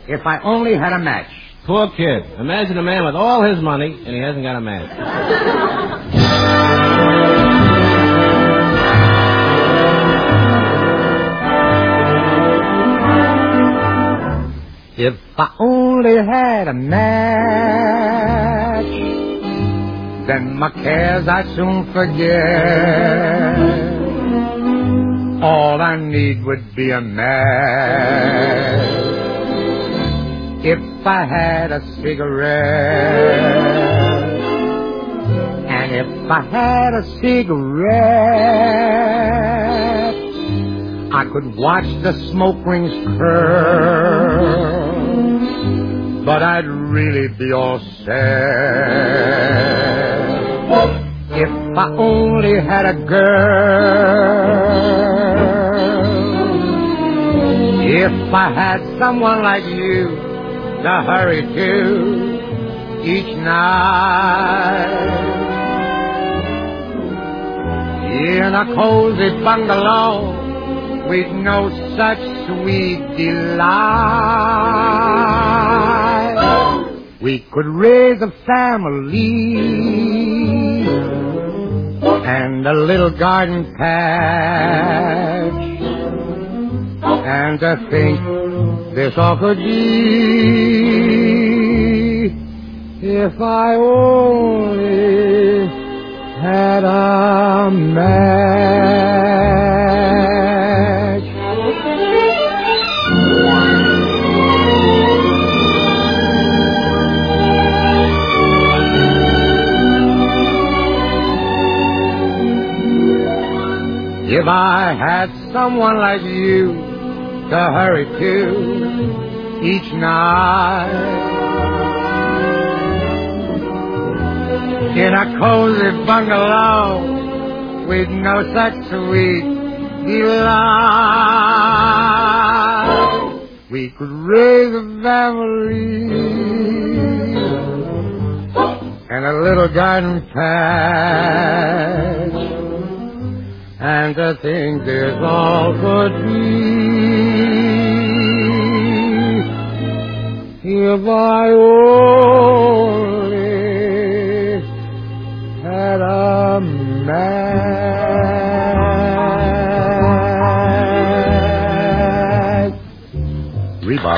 If I only had a match. Poor kid. Imagine a man with all his money, and he hasn't got a match. If I only had a match, then my cares I'd soon forget. All I need would be a match. If I had a cigarette, and if I had a cigarette, I could watch the smoke rings curl, but I'd really be all sad. If I only had a girl, if I had someone like you to hurry to each night, in a cozy bungalow with no such sweet delight, we could raise a family and a little garden patch, and to think this all could be if I only had a match. If I had someone like you to hurry to each night, in a cozy bungalow with no such sweet delight, we could raise a family and a little garden patch, and to think this all could be if I only had a match. Reebok.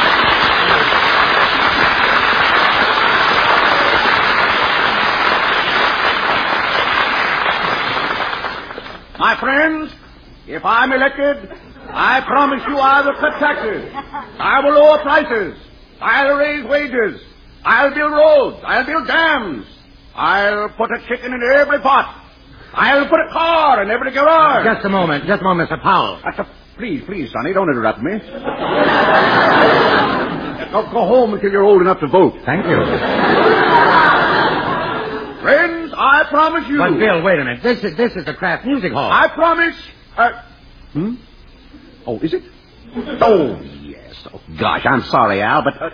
My friends, if I'm elected, I promise you I'll cut taxes. I will lower prices. I'll raise wages. I'll build roads. I'll build dams. I'll put a chicken in every pot. I'll put a car in every garage. Just a moment, Mr. Powell. Please, Sonny, don't interrupt me. Go home until you're old enough to vote. Thank you. Friends, I promise you. But, Bill, wait a minute. This is the Kraft Music Hall. I promise. Oh, is it? Oh, yes. Oh, gosh, I'm sorry, Al, but,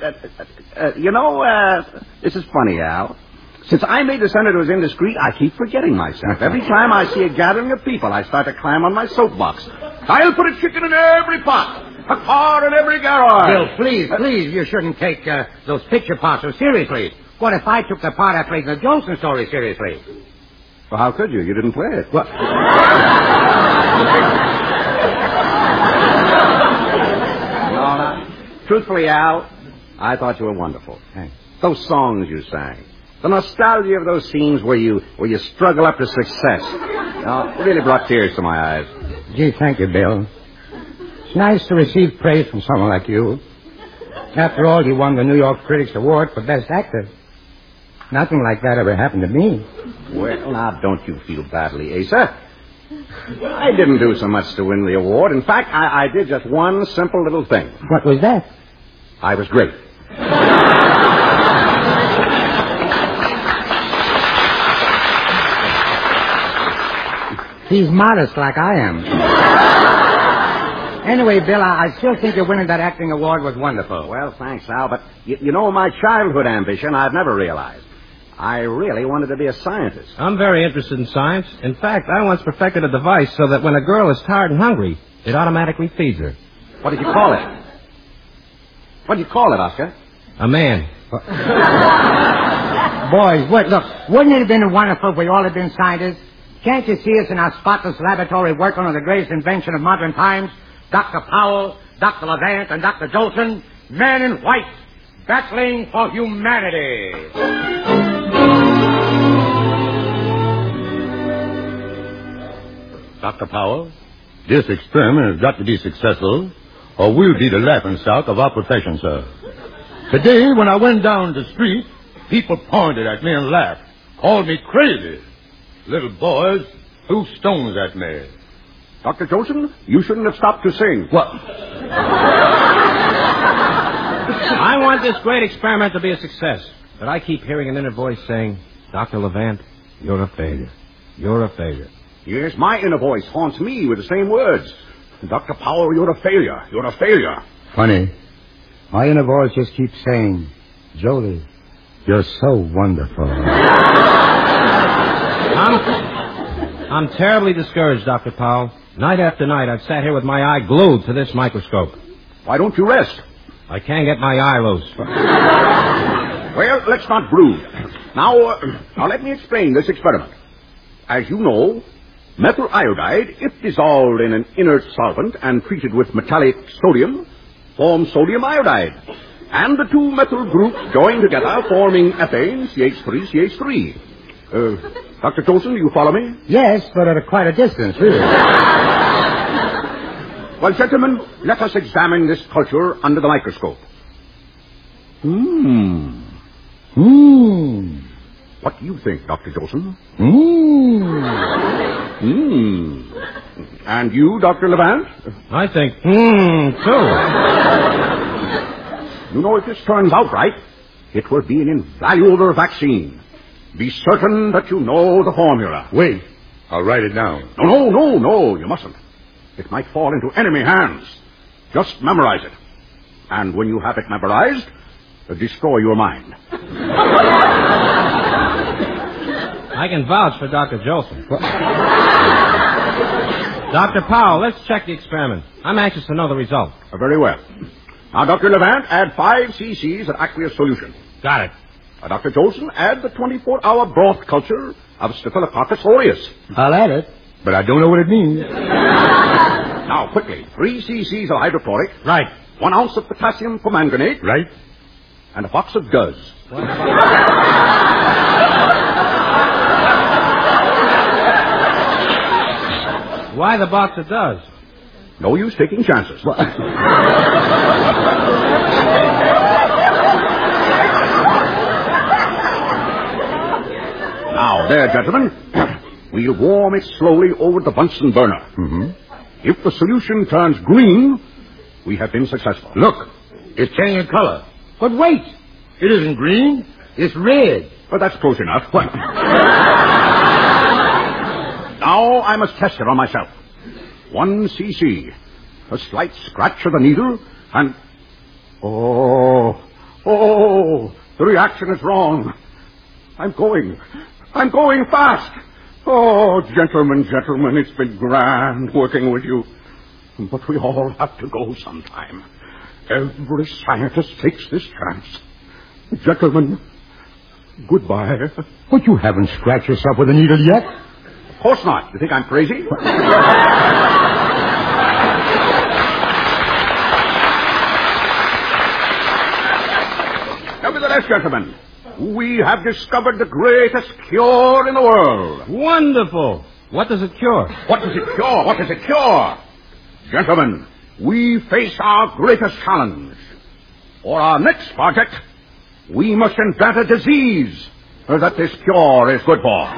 this is funny, Al. Since I made the senators indiscreet, I keep forgetting myself. Every time I see a gathering of people, I start to climb on my soapbox. I'll put a chicken in every pot, a car in every garage. Bill, please, you shouldn't take those picture parts so seriously. What if I took the part I played in the Johnson story seriously? Well, how could you? You didn't play it. What? No. Truthfully, Al, I thought you were wonderful. Thanks. Those songs you sang. The nostalgia of those scenes where you struggle up to success. It really brought tears to my eyes. Gee, thank you, Bill. It's nice to receive praise from someone like you. After all, you won the New York Critics Award for Best Actor. Nothing like that ever happened to me. Well, now, don't you feel badly, Asa. I didn't do so much to win the award. In fact, I did just one simple little thing. What was that? I was great. He's modest like I am. Anyway, Bill, I still think your winning that acting award was wonderful. Well, thanks, Al, but you know my childhood ambition I've never realized. I really wanted to be a scientist. I'm very interested in science. In fact, I once perfected a device so that when a girl is tired and hungry, it automatically feeds her. What did you call it? What do you call it, Oscar? A man. Boys, look, wouldn't it have been wonderful if we all had been scientists? Can't you see us in our spotless laboratory working on the greatest invention of modern times? Dr. Powell, Dr. Levant, and Dr. Jolson, men in white, battling for humanity. Dr. Powell, this experiment has got to be successful, or we'll be the laughingstock of our profession, sir. Today, when I went down the street, people pointed at me and laughed, called me crazy. Little boys threw stones at me. Dr. Jolson, you shouldn't have stopped to sing. What? I want this great experiment to be a success. But I keep hearing an inner voice saying, Dr. Levant, you're a failure. You're a failure. Yes, my inner voice haunts me with the same words. Dr. Powell, you're a failure. You're a failure. Funny. My inner voice just keeps saying, Jolie, you're so wonderful. I'm terribly discouraged, Dr. Powell. Night after night, I've sat here with my eye glued to this microscope. Why don't you rest? I can't get my eye loose. Well, let's not brood. Now, let me explain this experiment. As you know, methyl iodide, if dissolved in an inert solvent and treated with metallic sodium, forms sodium iodide. And the two methyl groups join together, forming ethane, CH3, CH3. Dr. Jolson, do you follow me? Yes, but at quite a distance, really. Well, gentlemen, let us examine this culture under the microscope. What do you think, Dr. Jolson? And you, Dr. Levant? I think, too. You know, if this turns out right, it will be an invaluable vaccine. Be certain that you know the formula. Wait, I'll write it down. No, you mustn't. It might fall into enemy hands. Just memorize it. And when you have it memorized, destroy your mind. I can vouch for Dr. Jolson. Dr. Powell, let's check the experiment. I'm anxious to know the result. Very well. Now, Dr. Levant, add 5 cc's of aqueous solution. Got it. Dr. Jolson, add the 24-hour broth culture of Staphylococcus aureus. I'll add it, but I don't know what it means. Now, quickly, 3 cc's of hydrochloric. Right. 1 ounce of potassium permanganate. Right. And a box of Guz. Why the box of Guz? No use taking chances. Now, there, gentlemen. We'll warm it slowly over the Bunsen burner. If the solution turns green, we have been successful. Look, it's changing color. But wait. It isn't green. It's red. But that's close enough. What? Now I must test it on myself. 1 cc. A slight scratch of the needle, and... Oh, the reaction is wrong. I'm going fast. Oh, gentlemen, it's been grand working with you. But we all have to go sometime. Every scientist takes this chance. Gentlemen, goodbye. But you haven't scratched yourself with a needle yet. Of course not. You think I'm crazy? Nevertheless, gentlemen, we have discovered the greatest cure in the world. Wonderful. What does it cure? What does it cure? Gentlemen, we face our greatest challenge. For our next project, we must invent a disease that this cure is good for.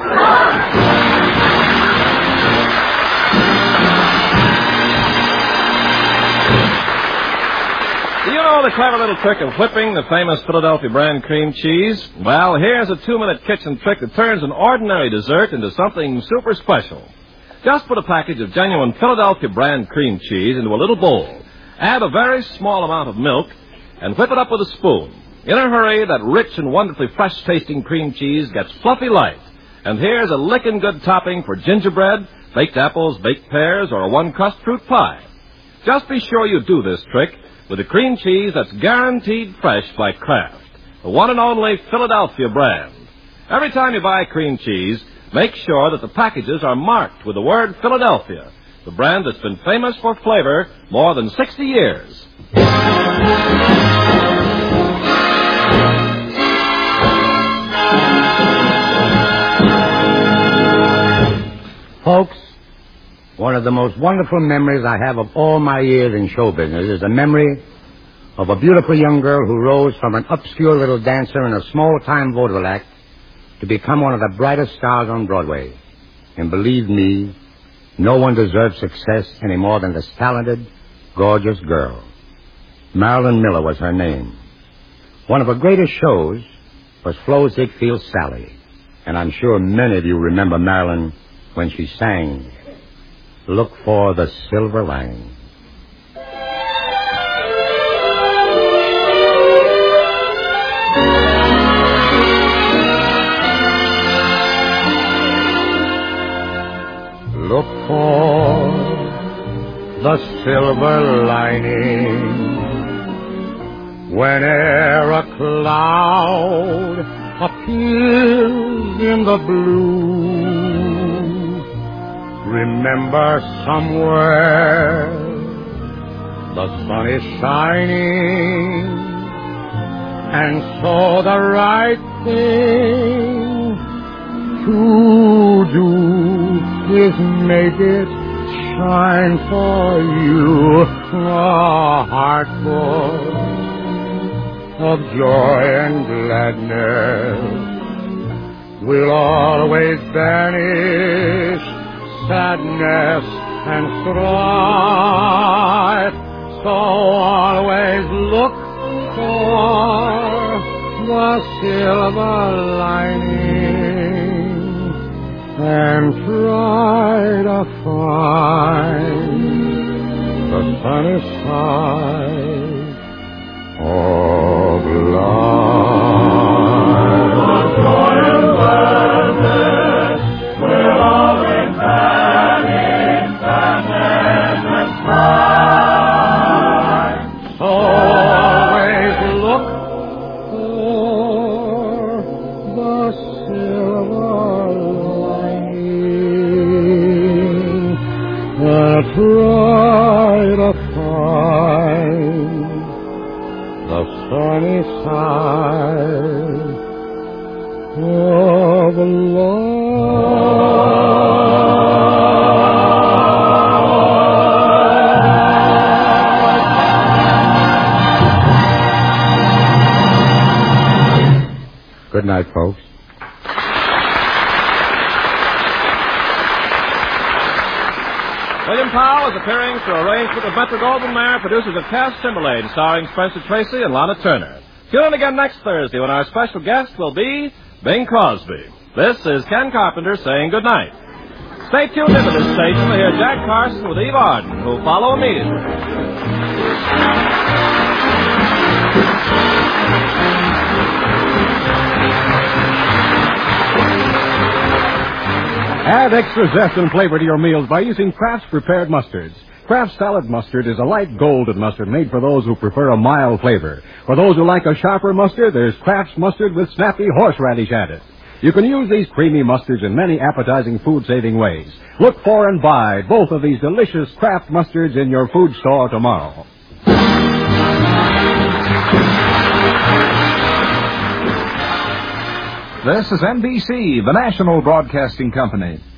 Do you know the clever little trick of whipping the famous Philadelphia brand cream cheese? Well, here's a 2-minute kitchen trick that turns an ordinary dessert into something super special. Just put a package of genuine Philadelphia brand cream cheese into a little bowl. Add a very small amount of milk and whip it up with a spoon. In a hurry, that rich and wonderfully fresh-tasting cream cheese gets fluffy light. And here's a lickin' good topping for gingerbread, baked apples, baked pears, or a one-crust fruit pie. Just be sure you do this trick with a cream cheese that's guaranteed fresh by Kraft, the one and only Philadelphia brand. Every time you buy cream cheese, make sure that the packages are marked with the word Philadelphia, the brand that's been famous for flavor more than 60 years. Folks, one of the most wonderful memories I have of all my years in show business is the memory of a beautiful young girl who rose from an obscure little dancer in a small-time vaudeville act to become one of the brightest stars on Broadway. And believe me, no one deserves success any more than this talented, gorgeous girl. Marilyn Miller was her name. One of her greatest shows was Flo Ziegfeld's Sally. And I'm sure many of you remember Marilyn when she sang, "Look for the Silver Lining." Look for the silver lining whene'er a cloud appears in the blue. Remember somewhere the sun is shining, and so the right thing to do is make it shine for you. A heart full of joy and gladness will always banish sadness and strife. So always look for the silver lining and try to find the sunny side of life. The joy and gladness will always vanish sadness and strife. So always look for the silver lining and try to find the sunny side of life. Good night, folks. William Powell is appearing through arrangement of Metro-Goldwyn-Mayer, producers of Cass Timberlake, starring Spencer Tracy and Lana Turner. Tune in again next Thursday when our special guest will be Bing Crosby. This is Ken Carpenter saying good night. Stay tuned into this station to hear Jack Carson with Eve Arden, who'll follow immediately. Add extra zest and flavor to your meals by using Kraft's prepared mustards. Kraft's salad mustard is a light golden mustard made for those who prefer a mild flavor. For those who like a sharper mustard, there's Kraft's mustard with snappy horseradish added. You can use these creamy mustards in many appetizing food-saving ways. Look for and buy both of these delicious Kraft mustards in your food store tomorrow. This is NBC, the national broadcasting company.